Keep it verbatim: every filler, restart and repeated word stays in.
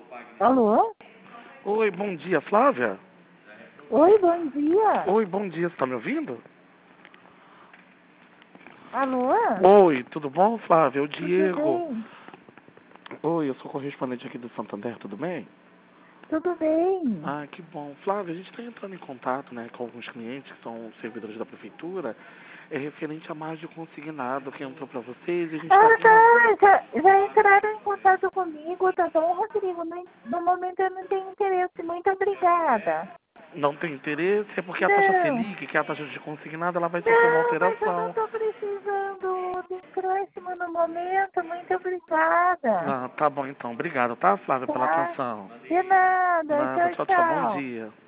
Alô? Oi, bom dia, Flávia? Oi, bom dia. Oi, bom dia, você tá me ouvindo? Alô? Oi, tudo bom, Flávia? É o Tudo Diego. bem? Oi, eu sou correspondente aqui do Santander, tudo bem? Tudo bem. Ah, que bom. Flávia, a gente está entrando em contato, né, com alguns clientes que são servidores da prefeitura, é referente à margem consignado que entrou para vocês e a gente está Ah, com uma... tá. Já, já entraram em contato comigo, tá bom, Rodrigo? No, no momento eu não tenho interesse. Muito obrigada. Não tem interesse, é porque a taxa Não. Selic, que é a taxa de consignado, ela vai sofrer uma Não, mas eu não alteração. estou precisando de empréstimo no momento. Muito obrigada. Ah, tá bom então. Obrigado, tá, Flávia, pela Tá? atenção. De nada. Nada, Tchau, tchau, tchau, bom tchau. dia.